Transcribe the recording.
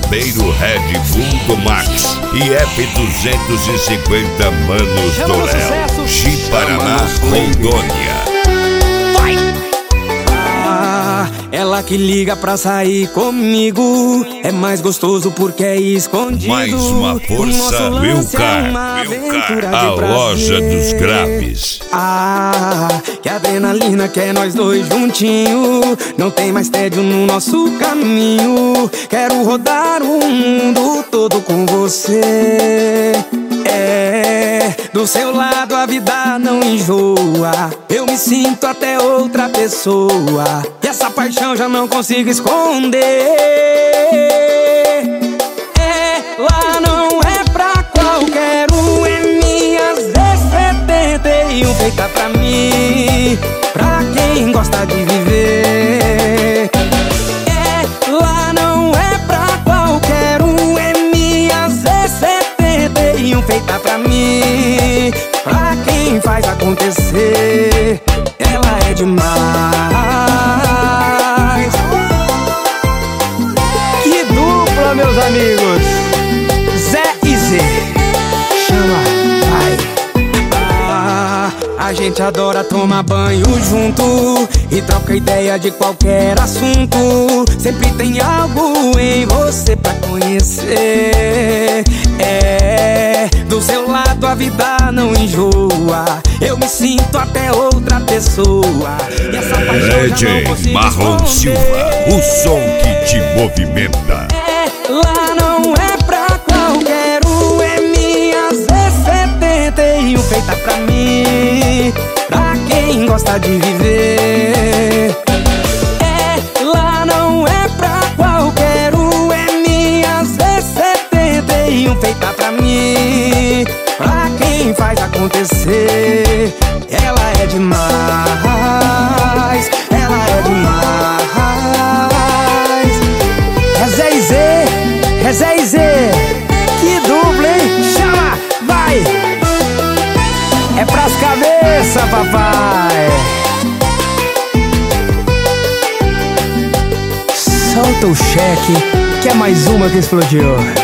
Barbeiro Red Bull do Max e F250 Manos do Léo, Ji-Paraná, Rondônia. Ela que liga pra sair comigo, é mais gostoso porque é escondido. Mais uma força, Wilcar, a loja dos graves. Que adrenalina que é nós dois juntinho. Não tem mais tédio no nosso caminho. Quero rodar o mundo todo com você. Do seu lado a vida não enjoa. Eu me sinto até outra pessoa. E essa paixão já não consigo esconder. Ela não é pra qualquer um. É minha Z71 feita pra mim, pra quem gosta de viver. Ela não é pra qualquer um. É minha Z71 feita pra mim, pra quem faz acontecer. Ela é demais. Que dupla, meus amigos, Zé e Z. Chama, vai. A gente adora tomar banho junto e troca ideia de qualquer assunto. Sempre tem algo em você pra conhecer. Do seu lado a vida não enjoa. Eu me sinto até outra pessoa. E essa paixão já não consigo Marlon esconder. Silva, o som que te movimenta. Ela não é pra qualquer um. É minha Z71 feita pra mim, pra quem gosta de viver. Ela não é pra qualquer um. É minha Z71 feita pra mim, pra quem faz acontecer. Ela é demais. Ela é demais. É Zé e Z, é Zé e Z. Que dupla, hein? Chama, vai. É pras cabeças, papai. Solta o cheque, que é mais uma que explodiu.